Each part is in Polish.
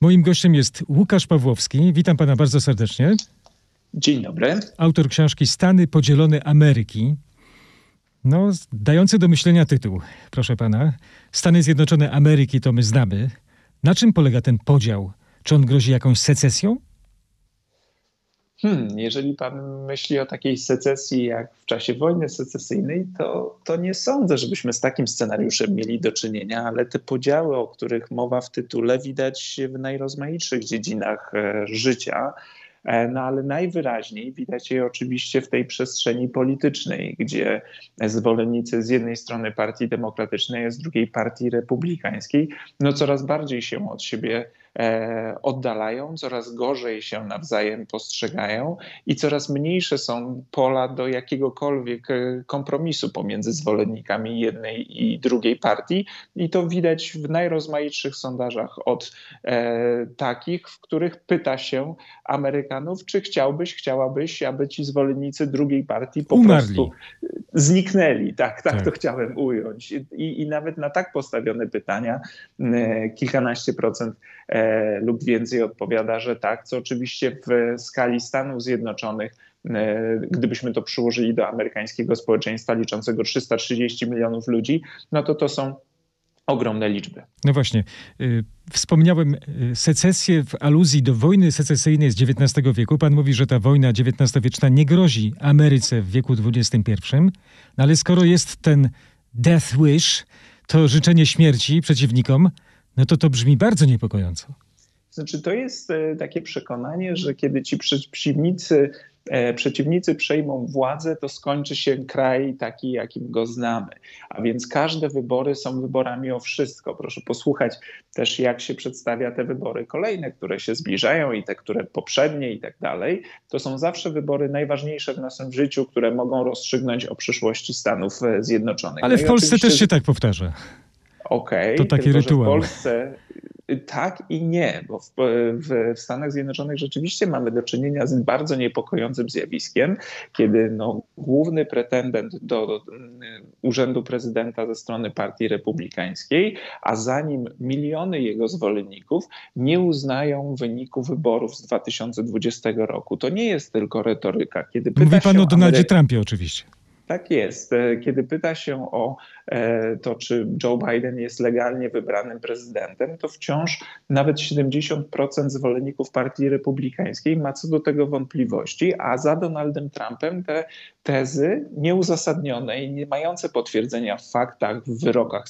Moim gościem jest Łukasz Pawłowski. Witam pana bardzo serdecznie. Dzień dobry. Autor książki Stany podzielone Ameryki. No, dający do myślenia tytuł, proszę pana. Stany Zjednoczone Ameryki to my znamy. Na czym polega ten podział? Czy on grozi jakąś secesją? Jeżeli pan myśli o takiej secesji jak w czasie wojny secesyjnej, to nie sądzę, żebyśmy z takim scenariuszem mieli do czynienia, ale te podziały, o których mowa w tytule, widać w najrozmaitszych dziedzinach życia. No ale najwyraźniej widać je oczywiście w tej przestrzeni politycznej, gdzie zwolennicy z jednej strony Partii Demokratycznej, a z drugiej Partii Republikańskiej coraz bardziej się od siebie oddalają, coraz gorzej się nawzajem postrzegają i coraz mniejsze są pola do jakiegokolwiek kompromisu pomiędzy zwolennikami jednej i drugiej partii. I to widać w najrozmaitszych sondażach, od takich, w których pyta się Amerykanów, czy chciałabyś, aby ci zwolennicy drugiej partii po prostu zniknęli. Tak to chciałem ująć. I nawet na tak postawione pytania kilkanaście procent lub więcej odpowiada, że tak, co oczywiście w skali Stanów Zjednoczonych, gdybyśmy to przyłożyli do amerykańskiego społeczeństwa liczącego 330 milionów ludzi, to są ogromne liczby. No właśnie. Wspomniałem secesję w aluzji do wojny secesyjnej z XIX wieku. Pan mówi, że ta wojna XIX-wieczna nie grozi Ameryce w wieku XXI. No ale skoro jest ten death wish, to życzenie śmierci przeciwnikom, to brzmi bardzo niepokojąco. Znaczy, to jest takie przekonanie, że kiedy ci przeciwnicy przejmą władzę, to skończy się kraj taki, jakim go znamy. A więc każde wybory są wyborami o wszystko. Proszę posłuchać też, jak się przedstawia te wybory kolejne, które się zbliżają i te, które poprzednie i tak dalej. To są zawsze wybory najważniejsze w naszym życiu, które mogą rozstrzygnąć o przyszłości Stanów Zjednoczonych. Ale w Polsce też się tak powtarza. Okej, to taki tylko, rytuał. Że w Polsce tak i nie, bo w Stanach Zjednoczonych rzeczywiście mamy do czynienia z bardzo niepokojącym zjawiskiem, kiedy główny pretendent do urzędu prezydenta ze strony Partii Republikańskiej, a za nim miliony jego zwolenników nie uznają wyniku wyborów z 2020 roku. To nie jest tylko retoryka. Mówi pan o Donaldzie Trumpie oczywiście. Tak jest. Kiedy pyta się o to, czy Joe Biden jest legalnie wybranym prezydentem, to wciąż nawet 70% zwolenników Partii Republikańskiej ma co do tego wątpliwości, a za Donaldem Trumpem te tezy nieuzasadnione i nie mające potwierdzenia w faktach, w wyrokach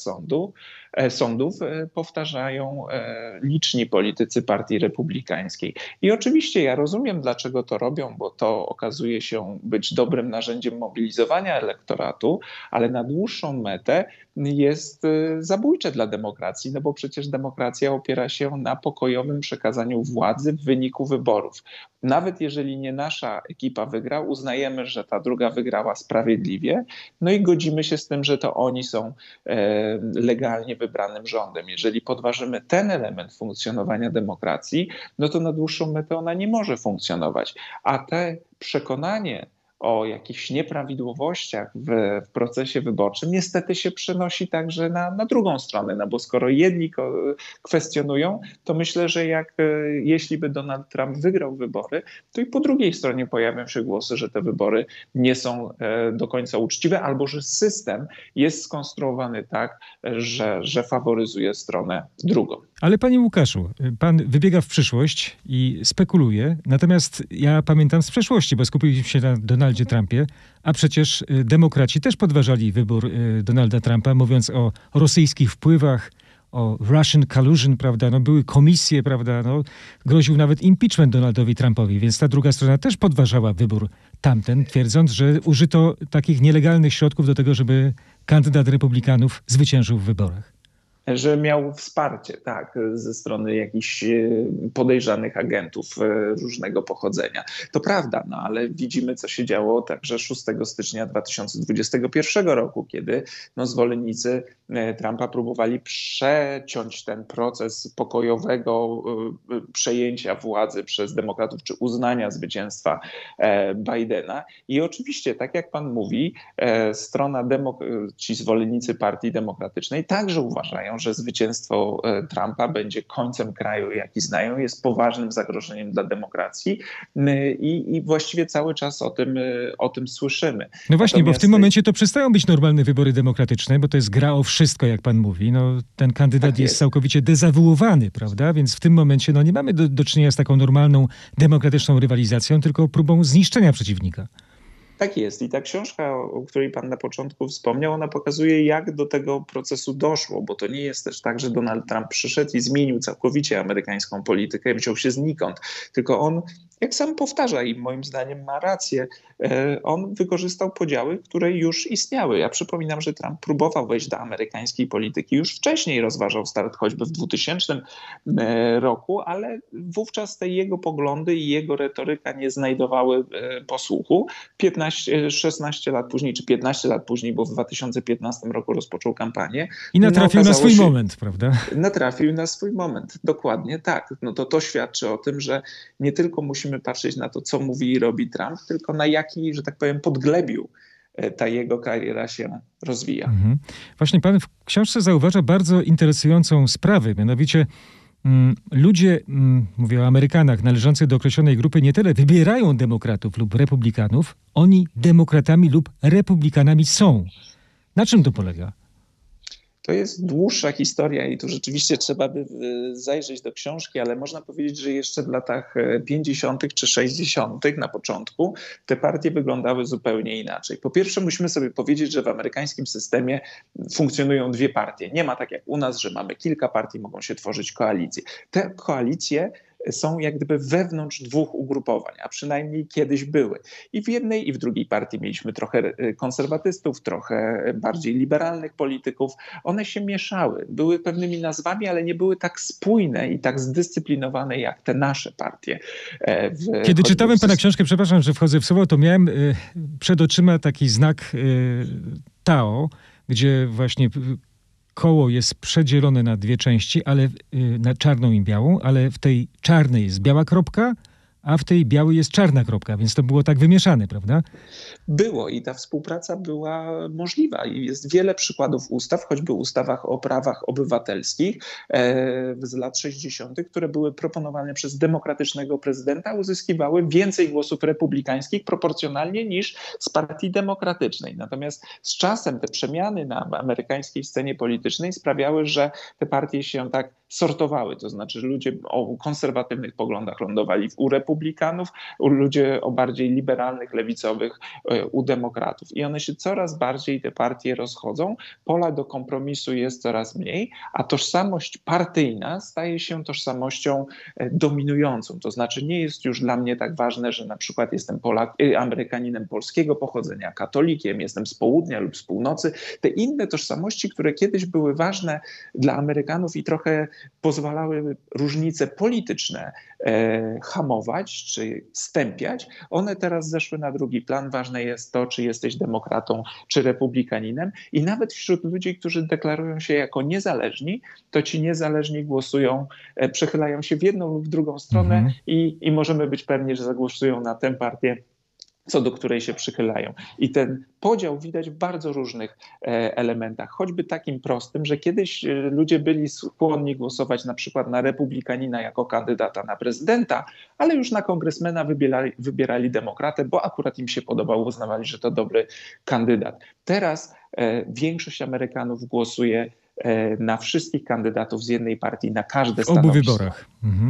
sądów powtarzają liczni politycy Partii Republikańskiej. I oczywiście ja rozumiem, dlaczego to robią, bo to okazuje się być dobrym narzędziem mobilizowania elektoratu, ale na dłuższą metę jest zabójcze dla demokracji, bo przecież demokracja opiera się na pokojowym przekazaniu władzy w wyniku wyborów. Nawet jeżeli nie nasza ekipa wygra, uznajemy, że ta druga wygrała sprawiedliwie, i godzimy się z tym, że to oni są legalnie wybranym rządem. Jeżeli podważymy ten element funkcjonowania demokracji, to na dłuższą metę ona nie może funkcjonować. A te przekonanie o jakichś nieprawidłowościach w procesie wyborczym niestety się przenosi także na drugą stronę, bo skoro jedni kwestionują, to myślę, że jeśli by Donald Trump wygrał wybory, to i po drugiej stronie pojawią się głosy, że te wybory nie są do końca uczciwe, albo że system jest skonstruowany tak, że faworyzuje stronę drugą. Ale panie Łukaszu, pan wybiega w przyszłość i spekuluje, natomiast ja pamiętam z przeszłości, bo skupiliśmy się na Donaldzie Trumpie, a przecież demokraci też podważali wybór Donalda Trumpa, mówiąc o rosyjskich wpływach, o Russian collusion, prawda, były komisje, prawda, groził nawet impeachment Donaldowi Trumpowi, więc ta druga strona też podważała wybór tamten, twierdząc, że użyto takich nielegalnych środków do tego, żeby kandydat republikanów zwyciężył w wyborach. Że miał wsparcie, tak, ze strony jakichś podejrzanych agentów różnego pochodzenia. To prawda, ale widzimy, co się działo także 6 stycznia 2021 roku, kiedy zwolennicy Trumpa próbowali przeciąć ten proces pokojowego przejęcia władzy przez demokratów, czy uznania zwycięstwa Bidena. I oczywiście, tak jak pan mówi, ci zwolennicy Partii Demokratycznej także uważają, że zwycięstwo Trumpa będzie końcem kraju, jaki znają, jest poważnym zagrożeniem dla demokracji i właściwie cały czas o tym słyszymy. No właśnie, bo w tym momencie to przestają być normalne wybory demokratyczne, bo to jest gra o wszystko, jak pan mówi. No, ten kandydat jest całkowicie dezawuowany, prawda? Więc w tym momencie nie mamy do czynienia z taką normalną, demokratyczną rywalizacją, tylko próbą zniszczenia przeciwnika. Tak jest. I ta książka, o której pan na początku wspomniał, ona pokazuje, jak do tego procesu doszło, bo to nie jest też tak, że Donald Trump przyszedł i zmienił całkowicie amerykańską politykę i wziął się znikąd. Tylko on, jak sam powtarza i moim zdaniem ma rację, on wykorzystał podziały, które już istniały. Ja przypominam, że Trump próbował wejść do amerykańskiej polityki. Już wcześniej rozważał start choćby w 2000 roku, ale wówczas te jego poglądy i jego retoryka nie znajdowały posłuchu. 16 lat później, czy 15 lat później, bo w 2015 roku rozpoczął kampanię. I natrafił na swój moment, prawda? Natrafił na swój moment, dokładnie tak. No to świadczy o tym, że nie tylko musimy patrzeć na to, co mówi i robi Trump, tylko na jaki, że tak powiem, podglebiu ta jego kariera się rozwija. Mhm. Właśnie pan w książce zauważa bardzo interesującą sprawę, mianowicie ludzie, mówię o Amerykanach, należących do określonej grupy nie tyle wybierają demokratów lub republikanów, oni demokratami lub republikanami są. Na czym to polega? To jest dłuższa historia i tu rzeczywiście trzeba by zajrzeć do książki, ale można powiedzieć, że jeszcze w latach 50. czy 60. na początku te partie wyglądały zupełnie inaczej. Po pierwsze musimy sobie powiedzieć, że w amerykańskim systemie funkcjonują dwie partie. Nie ma tak jak u nas, że mamy kilka partii, mogą się tworzyć koalicje. Te koalicje są jak gdyby wewnątrz dwóch ugrupowań, a przynajmniej kiedyś były. I w jednej i w drugiej partii mieliśmy trochę konserwatystów, trochę bardziej liberalnych polityków. One się mieszały, były pewnymi nazwami, ale nie były tak spójne i tak zdyscyplinowane jak te nasze partie. Kiedy czytałem pana książkę, przepraszam, że wchodzę w słowo, to miałem przed oczyma taki znak Tao, gdzie właśnie koło jest przedzielone na dwie części, ale na czarną i białą, ale w tej czarnej jest biała kropka, a w tej białej jest czarna kropka, więc to było tak wymieszane, prawda? Było i ta współpraca była możliwa i jest wiele przykładów ustaw, choćby ustawach o prawach obywatelskich z lat 60., które były proponowane przez demokratycznego prezydenta, uzyskiwały więcej głosów republikańskich proporcjonalnie niż z partii demokratycznej. Natomiast z czasem te przemiany na amerykańskiej scenie politycznej sprawiały, że te partie się tak sortowały, to znaczy ludzie o konserwatywnych poglądach lądowali u republikanów, ludzie o bardziej liberalnych, lewicowych u demokratów. I one się coraz bardziej, te partie rozchodzą, pola do kompromisu jest coraz mniej, a tożsamość partyjna staje się tożsamością dominującą. To znaczy nie jest już dla mnie tak ważne, że na przykład jestem Amerykaninem polskiego pochodzenia, katolikiem, jestem z południa lub z północy. Te inne tożsamości, które kiedyś były ważne dla Amerykanów i trochę pozwalały różnice polityczne hamować czy stępiać, one teraz zeszły na drugi plan. Ważne jest to, czy jesteś demokratą, czy republikaninem. I nawet wśród ludzi, którzy deklarują się jako niezależni, to ci niezależni głosują, przechylają się w jedną lub w drugą stronę i możemy być pewni, że zagłosują na tę partię, co do której się przychylają. I ten podział widać w bardzo różnych elementach, choćby takim prostym, że kiedyś ludzie byli skłonni głosować na przykład na republikanina jako kandydata na prezydenta, ale już na kongresmena wybierali demokratę, bo akurat im się podobał, uznawali, że to dobry kandydat. Teraz większość Amerykanów głosuje na wszystkich kandydatów z jednej partii, na każde stanowisko. W obu wyborach.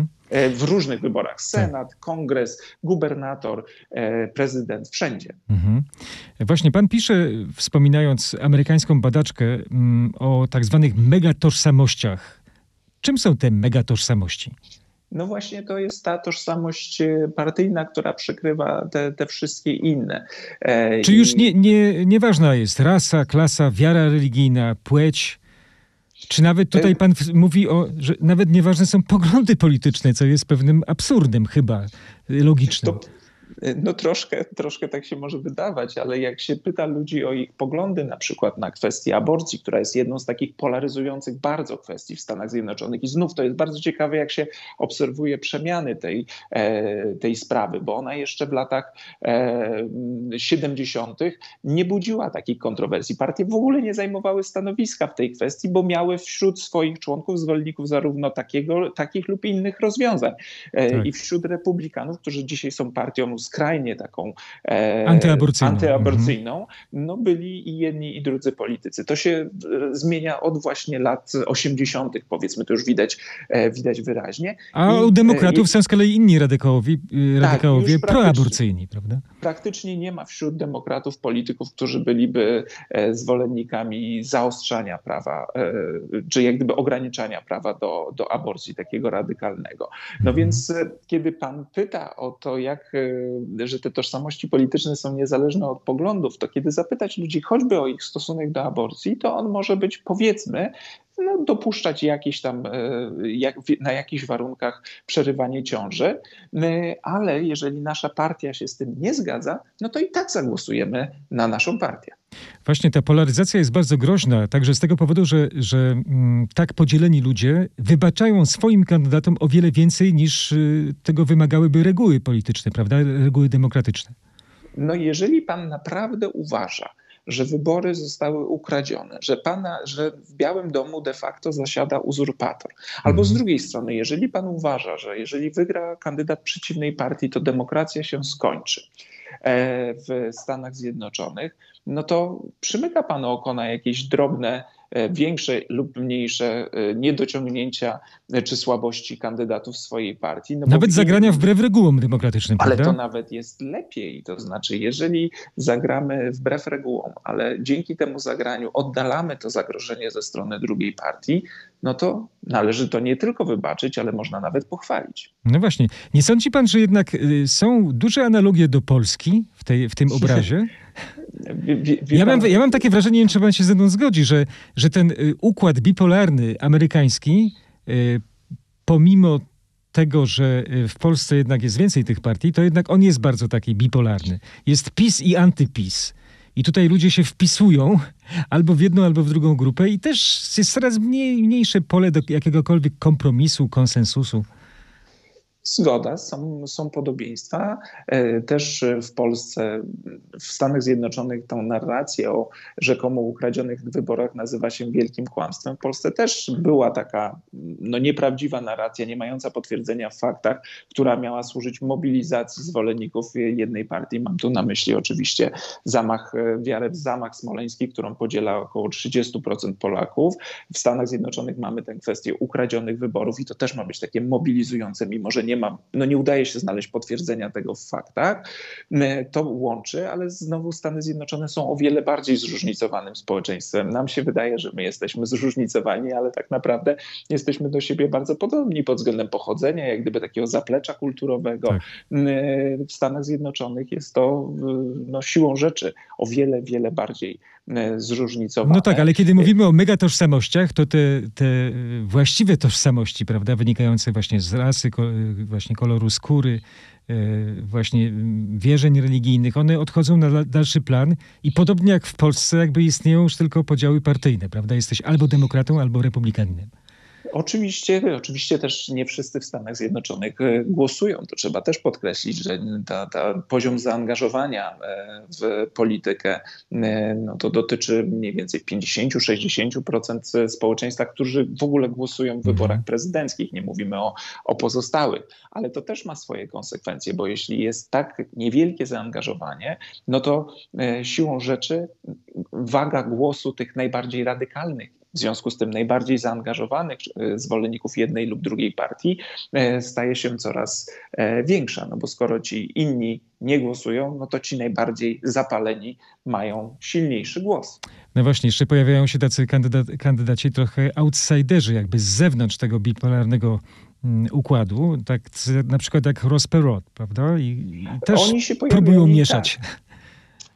W różnych wyborach. Senat, kongres, gubernator, prezydent, wszędzie. Właśnie pan pisze, wspominając amerykańską badaczkę, o tak zwanych megatożsamościach. Czym są te megatożsamości? No właśnie to jest ta tożsamość partyjna, która przykrywa te wszystkie inne. Czy już nieważna jest rasa, klasa, wiara religijna, płeć? Czy nawet tutaj pan mówi że nawet nieważne są poglądy polityczne, co jest pewnym absurdem chyba logicznym? No troszkę tak się może wydawać, ale jak się pyta ludzi o ich poglądy na przykład na kwestię aborcji, która jest jedną z takich polaryzujących bardzo kwestii w Stanach Zjednoczonych i znów to jest bardzo ciekawe, jak się obserwuje przemiany tej sprawy, bo ona jeszcze w latach 70. nie budziła takich kontrowersji. Partie w ogóle nie zajmowały stanowiska w tej kwestii, bo miały wśród swoich członków zwolenników zarówno takich lub innych rozwiązań. Tak. I wśród republikanów, którzy dzisiaj są partią skrajnie taką Antyaborcyjną. no byli i jedni i drudzy politycy. To się zmienia od właśnie lat 80., powiedzmy, to już widać wyraźnie. A u demokratów są z kolei inni radykałowie już proaborcyjni, prawda? Praktycznie nie ma wśród demokratów polityków, którzy byliby zwolennikami zaostrzania prawa, czy jak gdyby ograniczania prawa do aborcji takiego radykalnego. No więc kiedy pan pyta o to, że te tożsamości polityczne są niezależne od poglądów, to kiedy zapytać ludzi choćby o ich stosunek do aborcji, to on może być, powiedzmy, dopuszczać jakieś tam, na jakichś warunkach przerywanie ciąży, ale jeżeli nasza partia się z tym nie zgadza, no to i tak zagłosujemy na naszą partię. Właśnie ta polaryzacja jest bardzo groźna, także z tego powodu, że tak podzieleni ludzie wybaczają swoim kandydatom o wiele więcej niż tego wymagałyby reguły polityczne, prawda? Reguły demokratyczne. No jeżeli pan naprawdę uważa, że wybory zostały ukradzione, że w Białym Domu de facto zasiada uzurpator. Albo z drugiej strony, jeżeli pan uważa, że jeżeli wygra kandydat przeciwnej partii, to demokracja się skończy w Stanach Zjednoczonych, no to przymyka pan oko na jakieś drobne, większe lub mniejsze niedociągnięcia czy słabości kandydatów swojej partii. No nawet zagrania wbrew regułom demokratycznym, ale prawda? to nawet jest lepiej. To znaczy, jeżeli zagramy wbrew regułom, ale dzięki temu zagraniu oddalamy to zagrożenie ze strony drugiej partii, no to należy to nie tylko wybaczyć, ale można nawet pochwalić. No właśnie. Nie sądzi pan, że jednak są duże analogie do Polski w tym obrazie? Ja mam takie wrażenie, nie wiem, czy pan się ze mną zgodzi, że ten układ bipolarny amerykański, pomimo tego, że w Polsce jednak jest więcej tych partii, to jednak on jest bardzo taki bipolarny. Jest PiS i antyPiS. I tutaj ludzie się wpisują albo w jedną, albo w drugą grupę i też jest coraz mniejsze pole do jakiegokolwiek kompromisu, konsensusu. Zgoda, są podobieństwa. Też w Polsce, w Stanach Zjednoczonych tą narrację o rzekomo ukradzionych wyborach nazywa się wielkim kłamstwem. W Polsce też była taka nieprawdziwa narracja, nie mająca potwierdzenia w faktach, która miała służyć mobilizacji zwolenników jednej partii. Mam tu na myśli oczywiście wiarę w zamach smoleński, którą podziela około 30% Polaków. W Stanach Zjednoczonych mamy tę kwestię ukradzionych wyborów i to też ma być takie mobilizujące, mimo że nie udaje się znaleźć potwierdzenia tego w faktach. To łączy, ale znowu Stany Zjednoczone są o wiele bardziej zróżnicowanym społeczeństwem. Nam się wydaje, że my jesteśmy zróżnicowani, ale tak naprawdę jesteśmy do siebie bardzo podobni pod względem pochodzenia, jak gdyby takiego zaplecza kulturowego. Tak. W Stanach Zjednoczonych jest to siłą rzeczy o wiele, wiele bardziej zróżnicowane. No tak, ale kiedy mówimy o megatożsamościach, to te właściwe tożsamości, prawda, wynikające właśnie z rasy, właśnie koloru skóry, właśnie wierzeń religijnych, one odchodzą na dalszy plan i podobnie jak w Polsce jakby istnieją już tylko podziały partyjne, prawda? Jesteś albo demokratą, albo republikaninem. Oczywiście też nie wszyscy w Stanach Zjednoczonych głosują. To trzeba też podkreślić, że poziom zaangażowania w politykę to dotyczy mniej więcej 50-60% społeczeństwa, którzy w ogóle głosują w wyborach prezydenckich. Nie mówimy o pozostałych, ale to też ma swoje konsekwencje, bo jeśli jest tak niewielkie zaangażowanie, no to siłą rzeczy waga głosu tych najbardziej radykalnych, w związku z tym najbardziej zaangażowanych zwolenników jednej lub drugiej partii staje się coraz większa, bo skoro ci inni nie głosują, no to ci najbardziej zapaleni mają silniejszy głos. No właśnie, jeszcze pojawiają się tacy kandydaci trochę outsiderzy, jakby z zewnątrz tego bipolarnego układu, tak na przykład jak Ross Perot, prawda? I też Oni się próbują mieszać. Tak.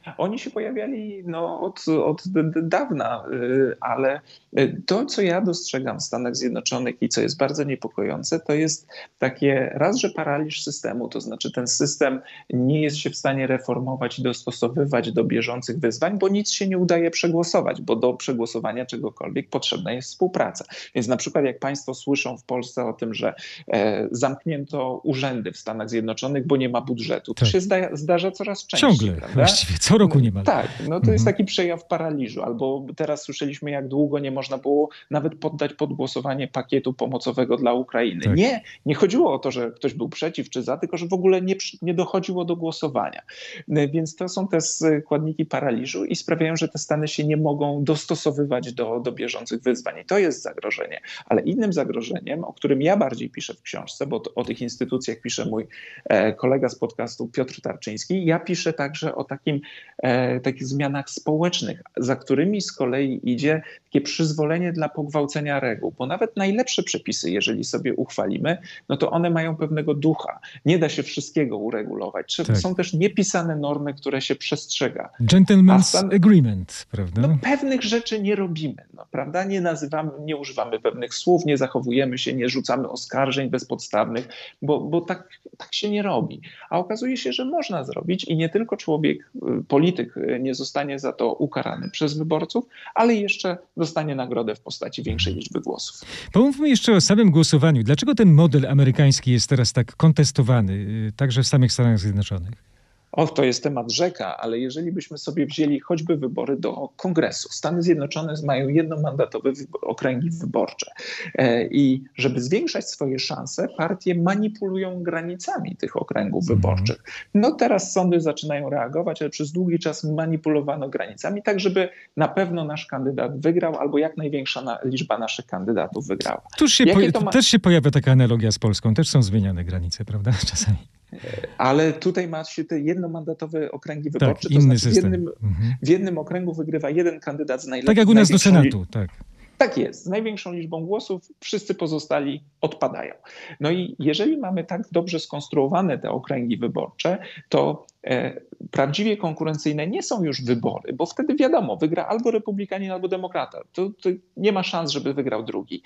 Oni się pojawiali od dawna, ale to, co ja dostrzegam w Stanach Zjednoczonych i co jest bardzo niepokojące, to jest takie raz, że paraliż systemu, to znaczy ten system nie jest się w stanie reformować i dostosowywać do bieżących wyzwań, bo nic się nie udaje przegłosować, bo do przegłosowania czegokolwiek potrzebna jest współpraca. Więc na przykład jak państwo słyszą w Polsce o tym, że zamknięto urzędy w Stanach Zjednoczonych, bo nie ma budżetu, to się zdarza coraz częściej. Ciągle, prawda? właściwie co roku niemal. Tak, to jest taki przejaw paraliżu. Albo teraz słyszeliśmy, jak długo nie można było nawet poddać pod głosowanie pakietu pomocowego dla Ukrainy. Tak. Nie chodziło o to, że ktoś był przeciw czy za, tylko że w ogóle nie dochodziło do głosowania. Więc to są te składniki paraliżu i sprawiają, że te Stany się nie mogą dostosowywać do bieżących wyzwań. I to jest zagrożenie. Ale innym zagrożeniem, o którym ja bardziej piszę w książce, bo o tych instytucjach pisze mój kolega z podcastu Piotr Tarczyński, ja piszę także o takich zmianach społecznych, za którymi z kolei idzie takie przyzwolenie dla pogwałcenia reguł, bo nawet najlepsze przepisy, jeżeli sobie uchwalimy, no to one mają pewnego ducha. Nie da się wszystkiego uregulować. Są też niepisane normy, które się przestrzega. Gentleman's agreement, prawda? Pewnych rzeczy nie robimy, prawda? Nie używamy pewnych słów, nie zachowujemy się, nie rzucamy oskarżeń bezpodstawnych, bo tak się nie robi. A okazuje się, że można zrobić i nie tylko polityk nie zostanie za to ukarany przez wyborców, ale jeszcze dostanie nagrodę w postaci większej liczby głosów. Pomówmy jeszcze o samym głosowaniu. Dlaczego ten model amerykański jest teraz tak kontestowany, także w samych Stanach Zjednoczonych? To jest temat rzeka, ale jeżeli byśmy sobie wzięli choćby wybory do Kongresu. Stany Zjednoczone mają jednomandatowe okręgi wyborcze i żeby zwiększać swoje szanse, partie manipulują granicami tych okręgów wyborczych. Teraz sądy zaczynają reagować, ale przez długi czas manipulowano granicami, tak żeby na pewno nasz kandydat wygrał albo jak największa liczba naszych kandydatów wygrała. Też się pojawia taka analogia z Polską, też są zmieniane granice, prawda, czasami. Ale tutaj ma się te jednomandatowe okręgi wyborcze, tak, to znaczy system. W jednym okręgu wygrywa jeden kandydat z najlepszym. Tak jak u nas do Senatu, tak. Tak jest, z największą liczbą głosów, wszyscy pozostali odpadają. I jeżeli mamy tak dobrze skonstruowane te okręgi wyborcze, to prawdziwie konkurencyjne nie są już wybory, bo wtedy wiadomo, wygra albo republikanin, albo demokrata. To nie ma szans, żeby wygrał drugi.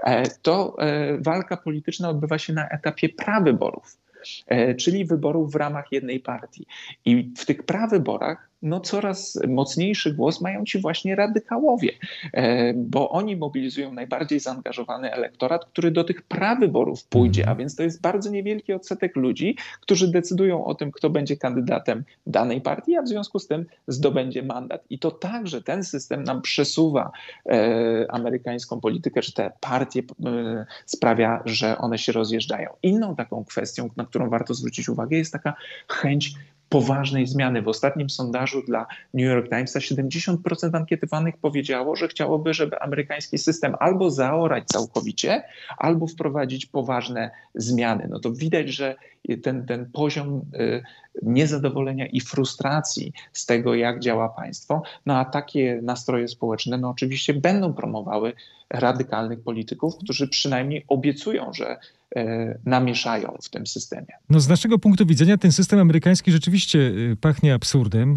To walka polityczna odbywa się na etapie prawyborów, czyli wyborów w ramach jednej partii. I w tych prawyborach coraz mocniejszy głos mają ci właśnie radykałowie, bo oni mobilizują najbardziej zaangażowany elektorat, który do tych prawyborów pójdzie, a więc to jest bardzo niewielki odsetek ludzi, którzy decydują o tym, kto będzie kandydatem danej partii, a w związku z tym zdobędzie mandat. I to także ten system nam przesuwa amerykańską politykę, czy te partie sprawia, że one się rozjeżdżają. Inną taką kwestią, na którą warto zwrócić uwagę, jest taka chęć poważnej zmiany. W ostatnim sondażu dla New York Timesa 70% ankietowanych powiedziało, że chciałoby, żeby amerykański system albo zaorać całkowicie, albo wprowadzić poważne zmiany. To widać, że ten poziom niezadowolenia i frustracji z tego, jak działa państwo, a takie nastroje społeczne oczywiście będą promowały radykalnych polityków, którzy przynajmniej obiecują, że namieszają w tym systemie. Z naszego punktu widzenia ten system amerykański rzeczywiście pachnie absurdem.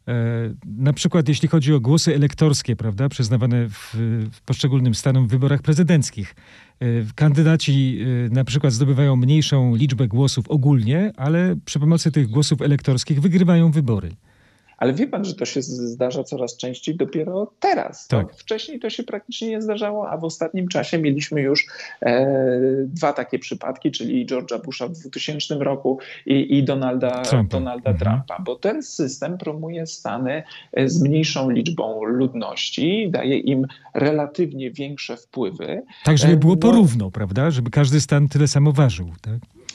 Na przykład jeśli chodzi o głosy elektorskie, prawda, przyznawane w poszczególnym stanom w wyborach prezydenckich. Kandydaci na przykład zdobywają mniejszą liczbę głosów ogólnie, ale przy pomocy tych głosów elektorskich wygrywają wybory. Ale wie pan, że to się zdarza coraz częściej dopiero teraz. Tak. Wcześniej to się praktycznie nie zdarzało, a w ostatnim czasie mieliśmy już dwa takie przypadki, czyli George'a Busha w 2000 roku i Donalda Trumpa. Bo ten system promuje Stany z mniejszą liczbą ludności, daje im relatywnie większe wpływy. Tak, żeby było porówno, prawda? Żeby każdy stan tyle samo ważył, tak?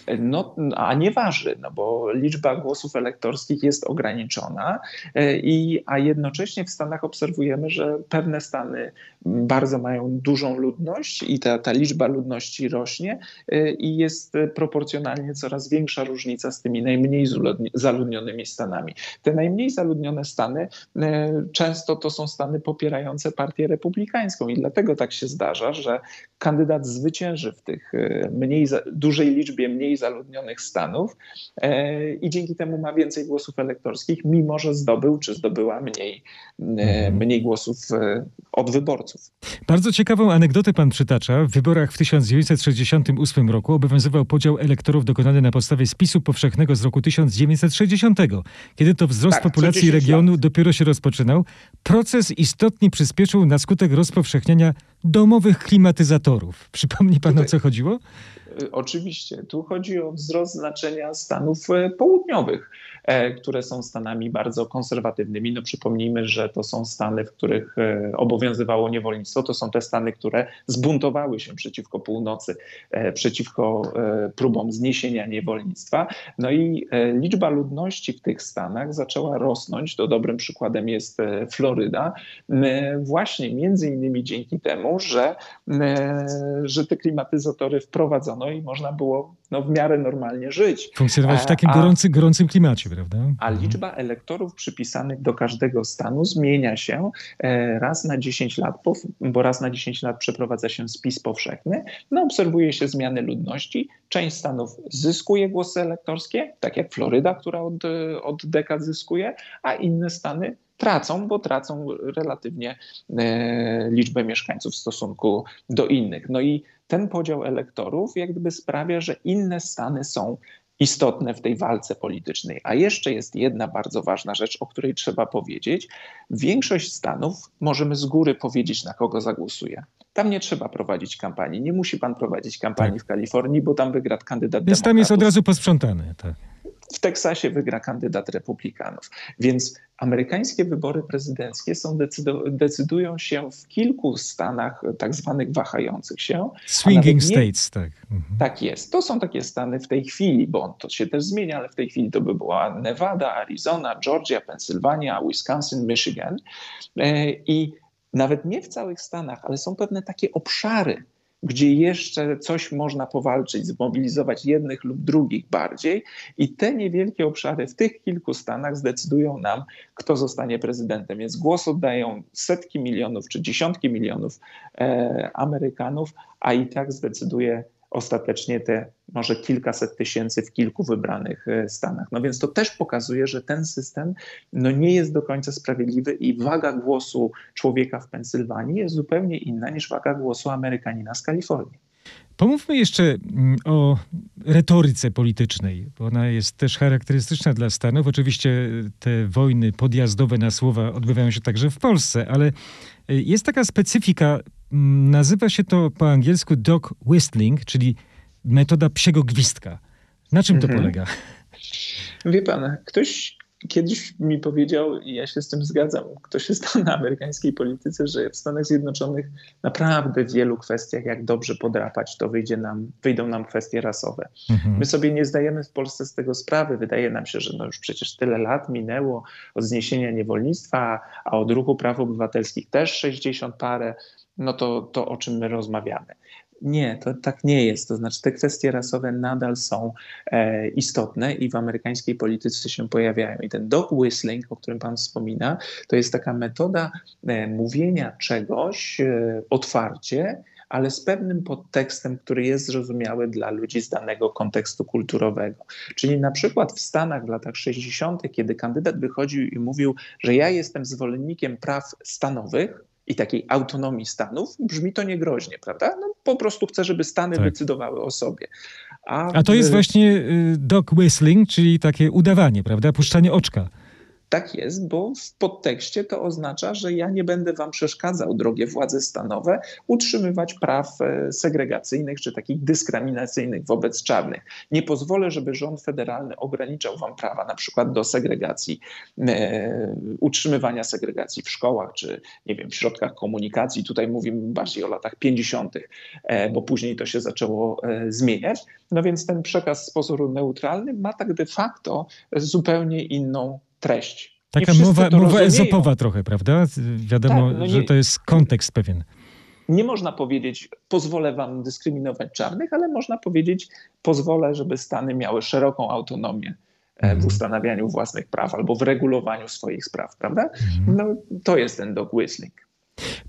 A nie waży, bo liczba głosów elektorskich jest ograniczona, a jednocześnie w Stanach obserwujemy, że pewne stany bardzo mają dużą ludność i ta liczba ludności rośnie i jest proporcjonalnie coraz większa różnica z tymi najmniej zaludnionymi stanami. Te najmniej zaludnione stany często to są stany popierające partię republikańską i dlatego tak się zdarza, że kandydat zwycięży w tych dużej liczbie mniej najmniej zaludnionych stanów i dzięki temu ma więcej głosów elektorskich, mimo że zdobył czy zdobyła mniej głosów od wyborców. Bardzo ciekawą anegdotę pan przytacza. W wyborach w 1968 roku obowiązywał podział elektorów dokonany na podstawie spisu powszechnego z roku 1960. Kiedy to wzrost populacji regionu dopiero się rozpoczynał, proces istotnie przyspieszył na skutek rozpowszechniania domowych klimatyzatorów. Przypomni pan, o co chodziło? Oczywiście. Tu chodzi o wzrost znaczenia stanów południowych, które są stanami bardzo konserwatywnymi. No przypomnijmy, że to są stany, w których obowiązywało niewolnictwo. To są te stany, które zbuntowały się przeciwko północy, przeciwko próbom zniesienia niewolnictwa. No i liczba ludności w tych stanach zaczęła rosnąć. To dobrym przykładem jest Floryda. Właśnie między innymi dzięki temu, że te klimatyzatory wprowadzono i można było w miarę normalnie żyć. Funkcjonować w takim gorącym klimacie, prawda? A liczba elektorów przypisanych do każdego stanu zmienia się raz na 10 lat, bo raz na 10 lat przeprowadza się spis powszechny. Obserwuje się zmiany ludności. Część stanów zyskuje głosy elektorskie, tak jak Floryda, która od dekad zyskuje, a inne stany tracą, bo tracą relatywnie liczbę mieszkańców w stosunku do innych. No i ten podział elektorów jak gdyby sprawia, że inne stany są istotne w tej walce politycznej. A jeszcze jest jedna bardzo ważna rzecz, o której trzeba powiedzieć. Większość stanów możemy z góry powiedzieć, na kogo zagłosuje. Tam nie trzeba prowadzić kampanii. Nie musi pan prowadzić kampanii w Kalifornii, bo tam wygra kandydat demokratów. Tam jest od razu posprzątane. Tak. W Teksasie wygra kandydat republikanów. Więc amerykańskie wybory prezydenckie decydują się w kilku stanach tak zwanych wahających się. Swinging states, tak. Tak jest. To są takie stany w tej chwili, bo to się też zmienia, ale w tej chwili to by była Nevada, Arizona, Georgia, Pensylwania, Wisconsin, Michigan. I nawet nie w całych stanach, ale są pewne takie obszary, gdzie jeszcze coś można powalczyć, zmobilizować jednych lub drugich bardziej i te niewielkie obszary w tych kilku stanach zdecydują nam, kto zostanie prezydentem. Więc głos oddają setki milionów czy dziesiątki milionów Amerykanów, a i tak zdecyduje ostatecznie te może kilkaset tysięcy w kilku wybranych stanach. No więc to też pokazuje, że ten system nie jest do końca sprawiedliwy i waga głosu człowieka w Pensylwanii jest zupełnie inna niż waga głosu Amerykanina z Kalifornii. Pomówmy jeszcze o retoryce politycznej, bo ona jest też charakterystyczna dla Stanów. Oczywiście te wojny podjazdowe na słowa odbywają się także w Polsce, ale jest taka specyfika, nazywa się to po angielsku dog whistling, czyli metoda psiego gwizdka. Na czym to polega? Wie pan, ktoś kiedyś mi powiedział, i ja się z tym zgadzam, ktoś jest na amerykańskiej polityce, że w Stanach Zjednoczonych naprawdę w wielu kwestiach, jak dobrze podrapać, to wyjdą nam kwestie rasowe. My sobie nie zdajemy w Polsce z tego sprawy. Wydaje nam się, że już przecież tyle lat minęło od zniesienia niewolnictwa, a od ruchu praw obywatelskich też 60 parę, to o czym my rozmawiamy. Nie, to tak nie jest. To znaczy te kwestie rasowe nadal są istotne i w amerykańskiej polityce się pojawiają. I ten dog whistling, o którym pan wspomina, to jest taka metoda mówienia czegoś otwarcie, ale z pewnym podtekstem, który jest zrozumiały dla ludzi z danego kontekstu kulturowego. Czyli na przykład w Stanach w latach 60., kiedy kandydat wychodził i mówił, że ja jestem zwolennikiem praw stanowych, i takiej autonomii stanów, brzmi to niegroźnie, prawda? Po prostu chcę, żeby Stany decydowały o sobie. A to jest właśnie dog whistling, czyli takie udawanie, prawda? Puszczanie oczka. Tak jest, bo w podtekście to oznacza, że ja nie będę wam przeszkadzał, drogie władze stanowe, utrzymywać praw segregacyjnych czy takich dyskryminacyjnych wobec czarnych. Nie pozwolę, żeby rząd federalny ograniczał wam prawa na przykład do segregacji, utrzymywania segregacji w szkołach czy w środkach komunikacji. Tutaj mówimy bardziej o latach 50., bo później to się zaczęło zmieniać. No więc ten przekaz z pozoru neutralny ma tak de facto zupełnie inną treść. Taka mowa ezopowa trochę, prawda? Wiadomo, że to jest kontekst pewien. Nie można powiedzieć, pozwolę wam dyskryminować czarnych, ale można powiedzieć, pozwolę, żeby Stany miały szeroką autonomię w ustanawianiu własnych praw albo w regulowaniu swoich spraw, prawda? To jest ten dog whistling.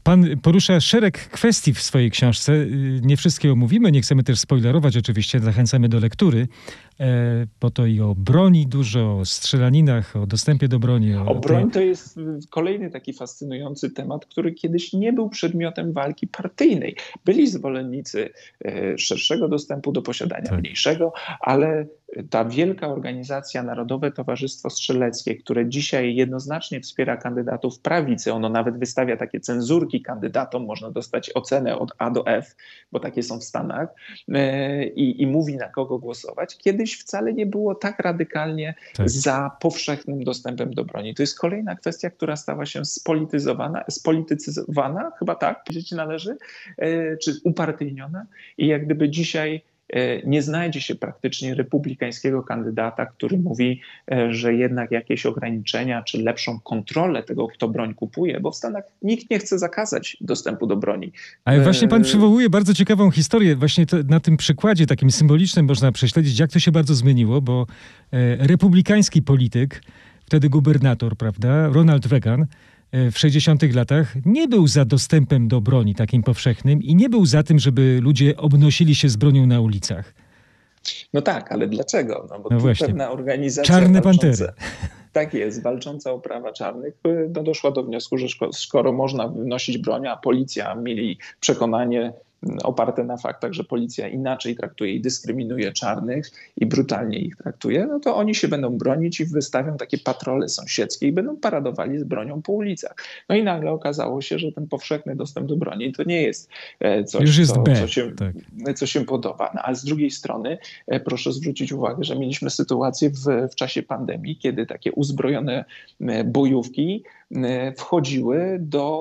Pan porusza szereg kwestii w swojej książce. Nie wszystkie omówimy, nie chcemy też spoilerować oczywiście, zachęcamy do lektury. Po to i o broni dużo, o strzelaninach, o dostępie do broni. O broń to jest kolejny taki fascynujący temat, który kiedyś nie był przedmiotem walki partyjnej. Byli zwolennicy szerszego dostępu do posiadania mniejszego, ale ta wielka organizacja Narodowe Towarzystwo Strzeleckie, które dzisiaj jednoznacznie wspiera kandydatów prawicy, ono nawet wystawia takie cenzurki kandydatom, można dostać ocenę od A do F, bo takie są w Stanach, i mówi, na kogo głosować. Kiedyś wcale nie było tak radykalnie za powszechnym dostępem do broni. To jest kolejna kwestia, która stała się spolityzowana, chyba tak powiedzieć należy, czy upartyjniona, i jak gdyby dzisiaj nie znajdzie się praktycznie republikańskiego kandydata, który mówi, że jednak jakieś ograniczenia czy lepszą kontrolę tego, kto broń kupuje, bo w Stanach nikt nie chce zakazać dostępu do broni. Ale właśnie pan przywołuje bardzo ciekawą historię. Właśnie na tym przykładzie takim symbolicznym można prześledzić, jak to się bardzo zmieniło, bo republikański polityk, wtedy gubernator, prawda, Ronald Reagan, w 60 latach nie był za dostępem do broni takim powszechnym i nie był za tym, żeby ludzie obnosili się z bronią na ulicach. No tak, ale dlaczego? No bo no tu właśnie. pewna organizacja Czarne pantery. Tak jest, walcząca o prawa czarnych, doszła do wniosku, że skoro można nosić broń, a policja mieli przekonanie oparte na faktach, że policja inaczej traktuje i dyskryminuje czarnych i brutalnie ich traktuje, no to oni się będą bronić i wystawią takie patrole sąsiedzkie i będą paradowali z bronią po ulicach. No i nagle okazało się, że ten powszechny dostęp do broni to nie jest coś, co się podoba. No, a z drugiej strony proszę zwrócić uwagę, że mieliśmy sytuację w czasie pandemii, kiedy takie uzbrojone bojówki wchodziły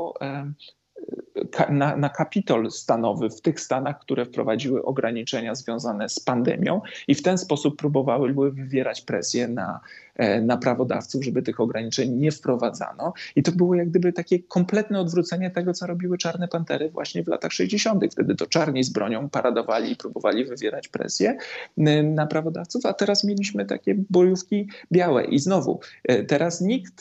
na kapitol stanowy w tych stanach, które wprowadziły ograniczenia związane z pandemią i w ten sposób próbowały wywierać presję na prawodawców, żeby tych ograniczeń nie wprowadzano. I to było jak gdyby takie kompletne odwrócenie tego, co robiły Czarne Pantery właśnie w latach 60. Wtedy to czarni z bronią paradowali i próbowali wywierać presję na prawodawców, a teraz mieliśmy takie bojówki białe. I znowu, teraz nikt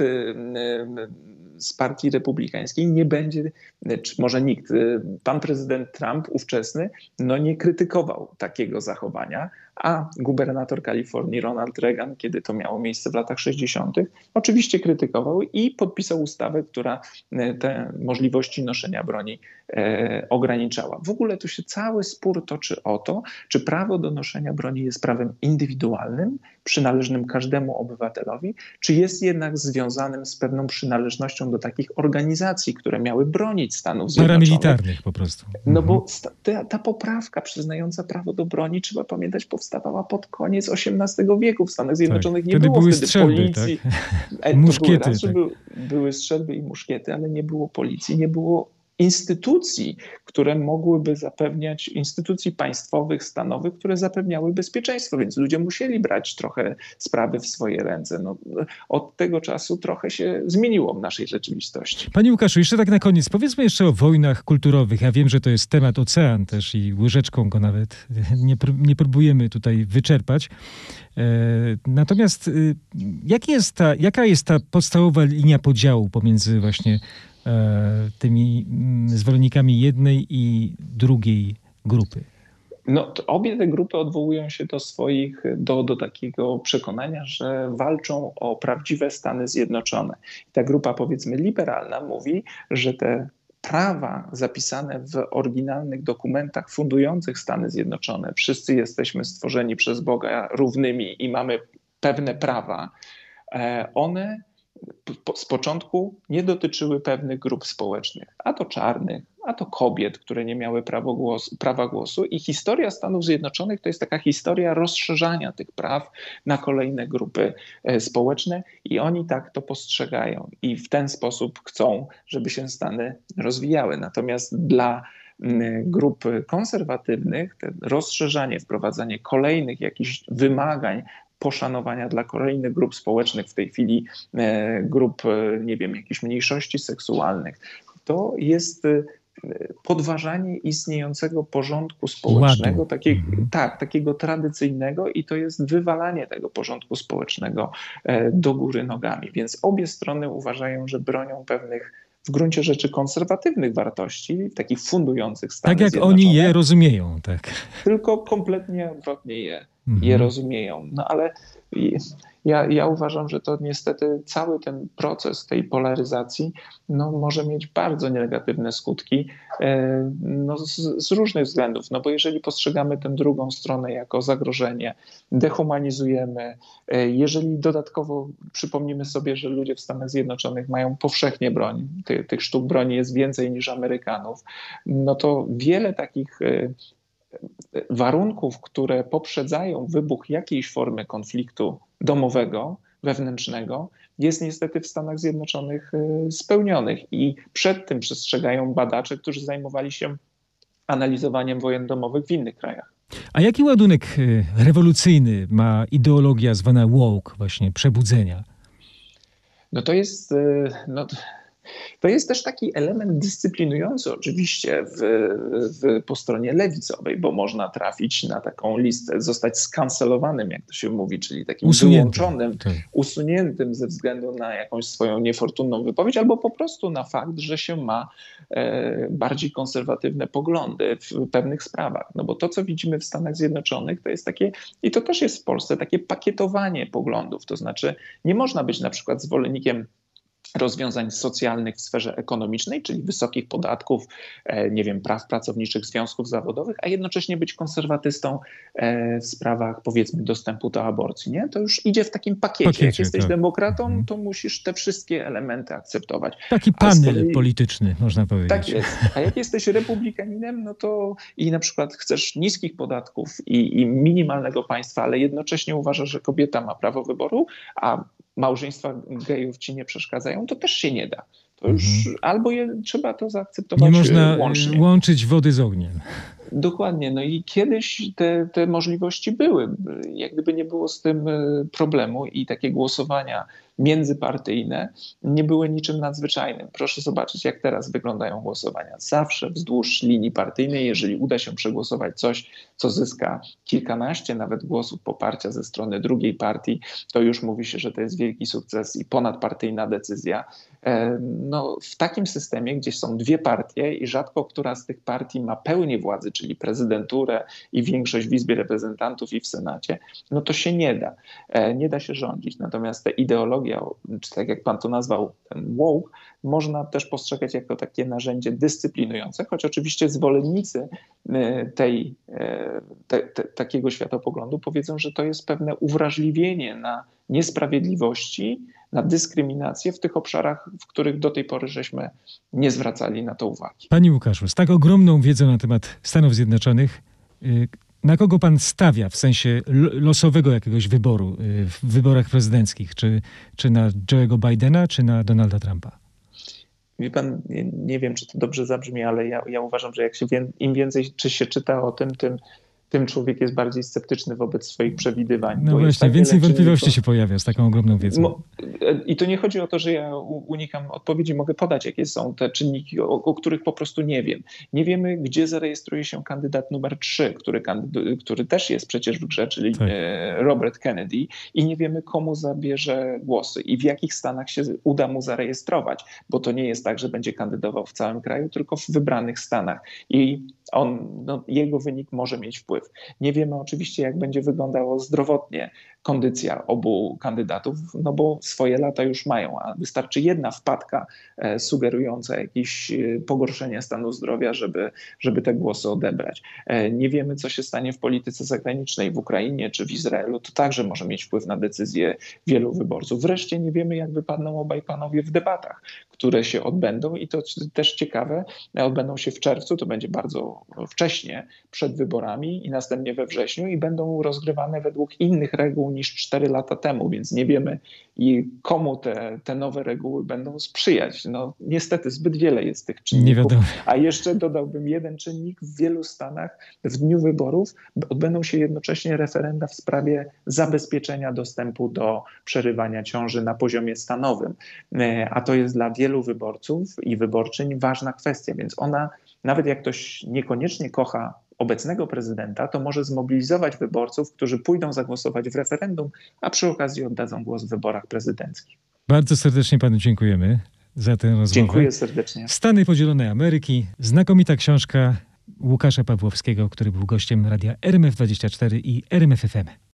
z partii republikańskiej nie będzie, czy może nikt, pan prezydent Trump ówczesny, no nie krytykował takiego zachowania, a gubernator Kalifornii Ronald Reagan, kiedy to miało miejsce w latach 60., oczywiście krytykował i podpisał ustawę, która te możliwości noszenia broni ograniczała. W ogóle tu się cały spór toczy o to, czy prawo do noszenia broni jest prawem indywidualnym, przynależnym każdemu obywatelowi, czy jest jednak związanym z pewną przynależnością do takich organizacji, które miały bronić Stanów Zjednoczonych. Paramilitarnych po prostu. No bo ta poprawka przyznająca prawo do broni, trzeba pamiętać, powstawała pod koniec XVIII wieku. W Stanach Zjednoczonych nie było wtedy strzelby, policji. Tak? Muszkiety. Były strzelby i muszkiety, ale nie było policji, nie było instytucji, które mogłyby zapewniać, instytucji państwowych, stanowych, które zapewniały bezpieczeństwo, więc ludzie musieli brać trochę sprawy w swoje ręce. No, od tego czasu trochę się zmieniło w naszej rzeczywistości. Panie Łukaszu, jeszcze tak na koniec, powiedzmy jeszcze o wojnach kulturowych. Ja wiem, że to jest temat ocean też i łyżeczką go nawet nie próbujemy tutaj wyczerpać. Natomiast jaka jest ta podstawowa linia podziału pomiędzy właśnie tymi zwolennikami jednej i drugiej grupy? No, obie te grupy odwołują się do takiego przekonania, że walczą o prawdziwe Stany Zjednoczone. Ta grupa, powiedzmy, liberalna mówi, że te prawa zapisane w oryginalnych dokumentach fundujących Stany Zjednoczone, wszyscy jesteśmy stworzeni przez Boga równymi i mamy pewne prawa, one z początku nie dotyczyły pewnych grup społecznych, a to czarnych, a to kobiet, które nie miały prawa głosu. I historia Stanów Zjednoczonych to jest taka historia rozszerzania tych praw na kolejne grupy społeczne i oni tak to postrzegają i w ten sposób chcą, żeby się Stany rozwijały. Natomiast dla grup konserwatywnych to rozszerzanie, wprowadzanie kolejnych jakichś wymagań, poszanowania dla kolejnych grup społecznych, w tej chwili grup, nie wiem, jakichś mniejszości seksualnych, to jest podważanie istniejącego porządku społecznego, takiego tradycyjnego i to jest wywalanie tego porządku społecznego do góry nogami. Więc obie strony uważają, że bronią pewnych w gruncie rzeczy konserwatywnych wartości, takich fundujących Stany Tak jak Zjednoczone, oni je rozumieją, tak. tylko kompletnie odwrotnie je rozumieją. No ale ja uważam, że to niestety cały ten proces tej polaryzacji może mieć bardzo negatywne skutki z różnych względów. No bo jeżeli postrzegamy tę drugą stronę jako zagrożenie, dehumanizujemy, jeżeli dodatkowo przypomnimy sobie, że ludzie w Stanach Zjednoczonych mają powszechnie broń, tych sztuk broni jest więcej niż Amerykanów, no to wiele takich warunków, które poprzedzają wybuch jakiejś formy konfliktu domowego, wewnętrznego, jest niestety w Stanach Zjednoczonych spełnionych i przed tym przestrzegają badacze, którzy zajmowali się analizowaniem wojen domowych w innych krajach. A jaki ładunek rewolucyjny ma ideologia zwana woke, właśnie przebudzenia? To jest też taki element dyscyplinujący oczywiście po stronie lewicowej, bo można trafić na taką listę, zostać skancelowanym, jak to się mówi, czyli takim wyłączonym, usuniętym ze względu na jakąś swoją niefortunną wypowiedź, albo po prostu na fakt, że się ma bardziej konserwatywne poglądy w pewnych sprawach. No bo to, co widzimy w Stanach Zjednoczonych, to jest takie, i to też jest w Polsce, takie pakietowanie poglądów. To znaczy nie można być na przykład zwolennikiem rozwiązań socjalnych w sferze ekonomicznej, czyli wysokich podatków, praw pracowniczych, związków zawodowych, a jednocześnie być konserwatystą w sprawach, powiedzmy, dostępu do aborcji. Nie? To już idzie w takim pakiecie. Jak jesteś demokratą, to musisz te wszystkie elementy akceptować. Taki panel polityczny, można powiedzieć. Tak jest. A jak jesteś republikaninem, no to i na przykład chcesz niskich podatków i minimalnego państwa, ale jednocześnie uważasz, że kobieta ma prawo wyboru, a małżeństwa gejów ci nie przeszkadzają, to też się nie da. To już albo trzeba to zaakceptować łącznie. Nie można łączyć wody z ogniem. Dokładnie. No i kiedyś te możliwości były. Jak gdyby nie było z tym problemu i takie głosowania międzypartyjne nie były niczym nadzwyczajnym. Proszę zobaczyć, jak teraz wyglądają głosowania. Zawsze wzdłuż linii partyjnej, jeżeli uda się przegłosować coś, co zyska kilkanaście nawet głosów poparcia ze strony drugiej partii, to już mówi się, że to jest wielki sukces i ponadpartyjna decyzja. No, w takim systemie, gdzie są dwie partie i rzadko która z tych partii ma pełnię władzy, czyli prezydenturę i większość w Izbie Reprezentantów i w Senacie, no to się nie da. Nie da się rządzić. Natomiast te ideologie, czy tak jak pan to nazwał, ten woke, można też postrzegać jako takie narzędzie dyscyplinujące, choć oczywiście zwolennicy takiego światopoglądu powiedzą, że to jest pewne uwrażliwienie na niesprawiedliwości, na dyskryminację w tych obszarach, w których do tej pory żeśmy nie zwracali na to uwagi. Panie Łukaszu, z tak ogromną wiedzą na temat Stanów Zjednoczonych, na kogo pan stawia w sensie losowego jakiegoś wyboru w wyborach prezydenckich? Czy na Joe'ego Bidena, czy na Donalda Trumpa? Wie pan, nie wiem, czy to dobrze zabrzmi, ale ja uważam, że jak się im więcej się czyta o tym człowiek jest bardziej sceptyczny wobec swoich przewidywań. No właśnie, więcej wątpliwości się pojawia z taką ogromną wiedzą. I to nie chodzi o to, że ja unikam odpowiedzi, mogę podać, jakie są te czynniki, o których po prostu nie wiem. Nie wiemy, gdzie zarejestruje się kandydat numer 3, który też jest przecież w grze, czyli Robert Kennedy, i nie wiemy, komu zabierze głosy i w jakich stanach się uda mu zarejestrować, bo to nie jest tak, że będzie kandydował w całym kraju, tylko w wybranych stanach. I jego wynik może mieć wpływ. Nie wiemy oczywiście, jak będzie wyglądało zdrowotnie kondycja obu kandydatów, no bo swoje lata już mają, a wystarczy jedna wpadka sugerująca jakieś pogorszenie stanu zdrowia, żeby te głosy odebrać. Nie wiemy, co się stanie w polityce zagranicznej w Ukrainie czy w Izraelu. To także może mieć wpływ na decyzje wielu wyborców. Wreszcie nie wiemy, jak wypadną obaj panowie w debatach, które się odbędą i to też ciekawe, odbędą się w czerwcu, to będzie bardzo wcześnie przed wyborami i następnie we wrześniu i będą rozgrywane według innych reguł niż 4 lata temu, więc nie wiemy komu te nowe reguły będą sprzyjać. No niestety zbyt wiele jest tych czynników. Nie wiadomo. A jeszcze dodałbym jeden czynnik. W wielu stanach w dniu wyborów odbędą się jednocześnie referenda w sprawie zabezpieczenia dostępu do przerywania ciąży na poziomie stanowym. A to jest dla wielu wyborców i wyborczyń ważna kwestia, więc ona, nawet jak ktoś niekoniecznie kocha obecnego prezydenta, to może zmobilizować wyborców, którzy pójdą zagłosować w referendum, a przy okazji oddadzą głos w wyborach prezydenckich. Bardzo serdecznie panu dziękujemy. za tę rozmowę. Dziękuję serdecznie. Stany podzielone Ameryki. Znakomita książka Łukasza Pawłowskiego, który był gościem radia RMF24 i RMF FM.